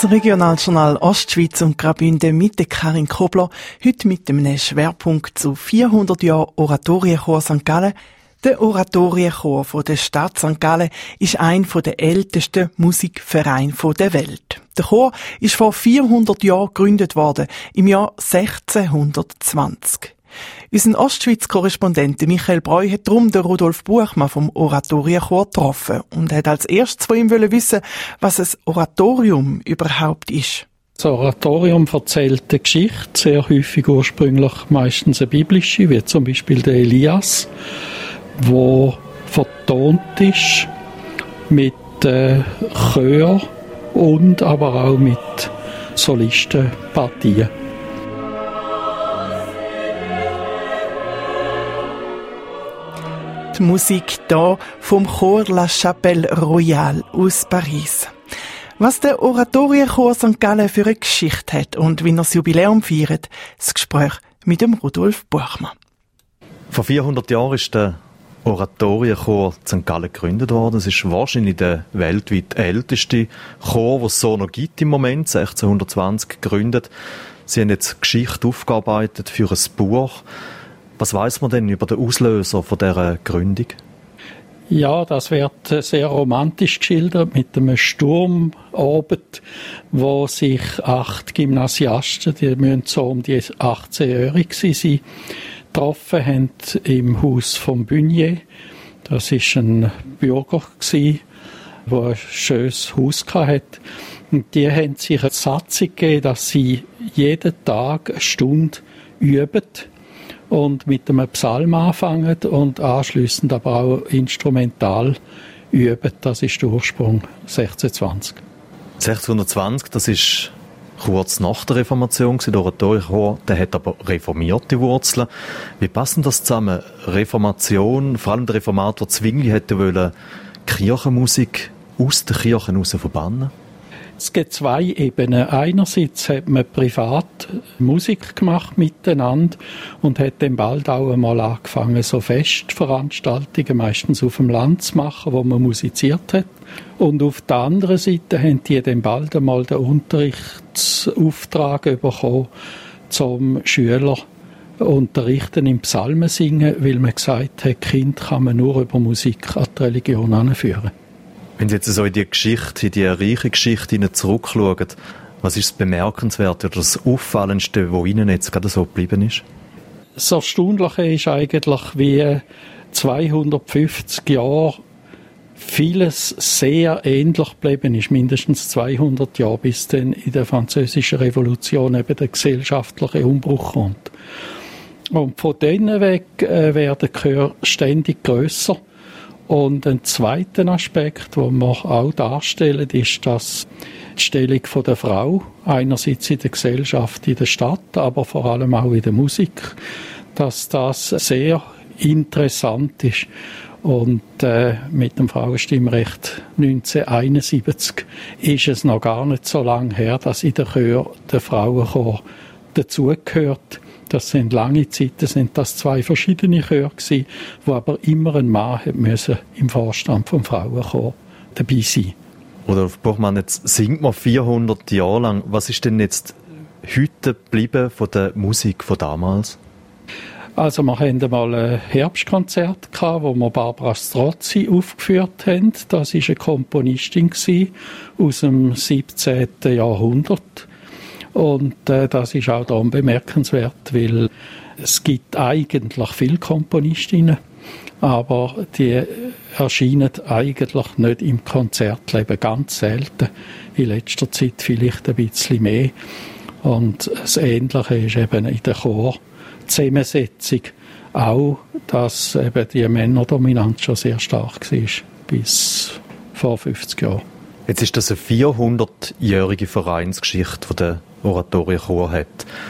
Das Regionaljournal Ostschweiz und Graubünden mit der Karin Kobler. Heute mit einem Schwerpunkt zu 400 Jahren Oratorienchor St. Gallen. Der Oratorienchor von der Stadt St. Gallen ist einer der ältesten Musikvereine der Welt. Der Chor ist vor 400 Jahren gegründet worden, im Jahr 1620. Unser Ostschweiz-Korrespondent Michael Breu hat darum den Rudolf Buchmann vom Oratorienchor getroffen und hat als erstes von ihm wissen, was ein Oratorium überhaupt ist. Das Oratorium erzählt eine Geschichte, sehr häufig ursprünglich meistens eine biblische, wie zum Beispiel der Elias, wo vertont ist mit Chör und aber auch mit Solistenpartien. Die Musik hier vom Chor La Chapelle Royale aus Paris. Was der Oratorienchor St. Gallen für eine Geschichte hat und wie er das Jubiläum feiert, das Gespräch mit dem Rudolf Buchmann. Vor 400 Jahren ist der Oratorienchor St. Gallen gegründet worden. Es ist wahrscheinlich der weltweit älteste Chor, den es so noch gibt im Moment, 1620 gegründet. Sie haben jetzt Geschichte aufgearbeitet für ein Buch. Was weiss man denn über den Auslöser von dieser Gründung? Ja, das wird sehr romantisch geschildert mit einem Sturmabend, wo sich 8 Gymnasiasten, die müssen so um die 18-Jährige sein, getroffen haben im Haus von Bünje. Das war ein Bürger, der ein schönes Haus hatte. Und die haben sich eine Satzung gegeben, dass sie jeden Tag eine Stunde üben und mit einem Psalm anfangen und anschliessend aber auch instrumental üben. Das ist der Ursprung 1620. 1620, das ist kurz nach der Reformation. Der Oratorienchor, der hat aber reformierte Wurzeln. Wie passen das zusammen? Reformation, vor allem der Reformator Zwingli hätte wollen Kirchenmusik aus der Kirche heraus verbannen. Es gibt 2 Ebenen. Einerseits hat man privat Musik gemacht miteinander und hat dann bald auch einmal angefangen, so Festveranstaltungen meistens auf dem Land zu machen, wo man musiziert hat. Und auf der anderen Seite haben die dann bald einmal den Unterrichtsauftrag bekommen, zum Schüler unterrichten im Psalmen singen, weil man gesagt hat, Kind kann man nur über Musik an die Religion heranführen. Wenn Sie jetzt so in die Geschichte, in die reiche Geschichte zurückschauen, was ist das Bemerkenswerte oder das Auffallendste, was Ihnen jetzt gerade so geblieben ist? Das Erstaunliche ist eigentlich, wie 250 Jahre vieles sehr ähnlich geblieben ist, mindestens 200 Jahre, bis dann in der Französischen Revolution eben der gesellschaftliche Umbruch kommt. Und von denen weg werden die Chöre ständig grösser. Und ein zweiter Aspekt, den wir auch darstellen, ist, dass die Stellung der Frau, einerseits in der Gesellschaft, in der Stadt, aber vor allem auch in der Musik, dass das sehr interessant ist. Und mit dem Frauenstimmrecht 1971 ist es noch gar nicht so lange her, dass in der Chör der Frauenchor dazugehört. Das sind lange Zeiten, sind das 2 verschiedene Chöre gewesen, wo aber immer ein Mann müssen im Vorstand vom Frauenchor dabei sein. Rudolf Buchmann, jetzt singt man 400 Jahre lang. Was ist denn jetzt heute geblieben von der Musik von damals? Also wir hatten einmal ein Herbstkonzert gehabt, wo wir Barbara Strozzi aufgeführt haben. Das war eine Komponistin aus dem 17. Jahrhundert. Und das ist auch darum bemerkenswert, weil es gibt eigentlich viele Komponistinnen, aber die erscheinen eigentlich nicht im Konzertleben, ganz selten. In letzter Zeit vielleicht ein bisschen mehr. Und das Ähnliche ist eben in der Chorzusammensetzung auch, dass eben die Männerdominanz schon sehr stark war, bis vor 50 Jahren. Jetzt ist das eine 400-jährige Vereinsgeschichte, die der Oratorienchor hat.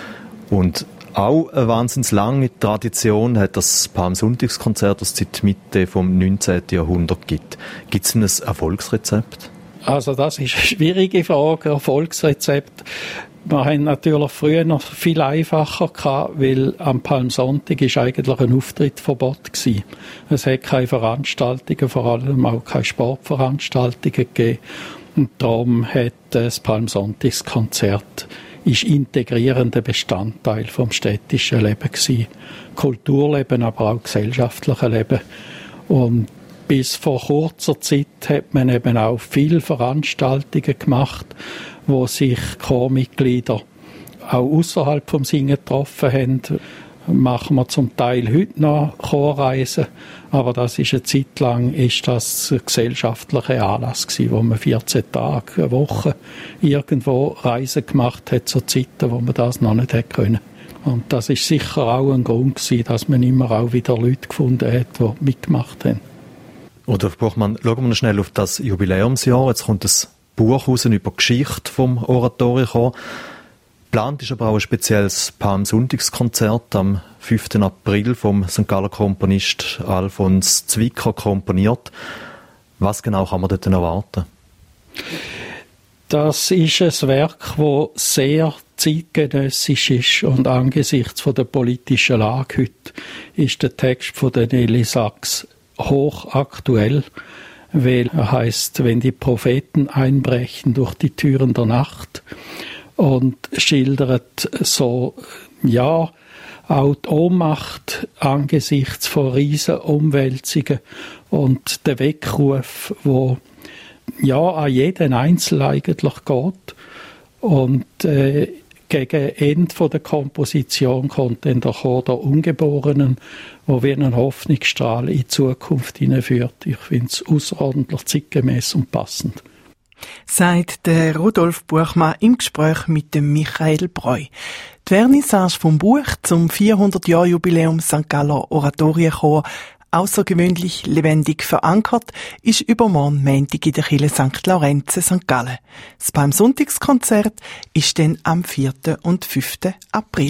Und auch eine wahnsinnig lange Tradition hat das Palmsonntagskonzert, das es seit Mitte vom 19. Jahrhundert gibt. Gibt es ein Erfolgsrezept? Also das ist eine schwierige Frage, Erfolgsrezept. Wir haben natürlich früher noch viel einfacher gehabt, weil am Palmsonntag ist eigentlich ein Auftrittsverbot gewesen. Es hat keine Veranstaltungen, vor allem auch keine Sportveranstaltungen gegeben. Und darum hat das Palmsonntagskonzert ist integrierender Bestandteil vom städtischen Leben gewesen. Kulturleben, aber auch gesellschaftliche Leben. Und bis vor kurzer Zeit hat man eben auch viele Veranstaltungen gemacht, wo sich Chormitglieder auch außerhalb vom Singen getroffen haben. Machen wir zum Teil heute noch Chorreisen, aber das ist eine Zeit lang ein gesellschaftlicher Anlass gewesen, wo man 14 Tage, eine Woche irgendwo Reisen gemacht hat, zu Zeiten, wo man das noch nicht hätte können. Und das ist sicher auch ein Grund gewesen, dass man immer auch wieder Leute gefunden hat, die mitgemacht haben. Oder Buchmann, schauen wir noch schnell auf das Jubiläumsjahr. Jetzt kommt das Buch raus über die Geschichte vom Oratorienchor. Geplant ist aber auch ein spezielles Palmsonntagskonzert am 5. April vom St. Galler Komponist Alfons Zwicker komponiert. Was genau kann man dort erwarten? Das ist ein Werk, das sehr zeitgenössisch ist und angesichts der politischen Lage heute ist der Text von Nelly Sachs hochaktuell, weil er heisst, wenn die Propheten einbrechen durch die Türen der Nacht, und schildert so, ja, auch die Ohnmacht angesichts von riesen Umwälzungen und der Weckruf, wo ja an jeden Einzelnen eigentlich geht. Und gegen Ende der Komposition kommt dann der Chor der Ungeborenen, wo wie einen Hoffnungsstrahl in die Zukunft hineinführt. Ich finde es außerordentlich zeitgemäß und passend. Sagt der Rudolf Buchmann im Gespräch mit dem Michael Breu. Die Vernissage vom Buch zum 400-Jahr-Jubiläum St. Galler Oratorienchor außergewöhnlich lebendig verankert, ist übermorgen Montag in der Kirche St. Laurenz St. Gallen. Das Palmsonntagskonzert ist dann am 4. und 5. April.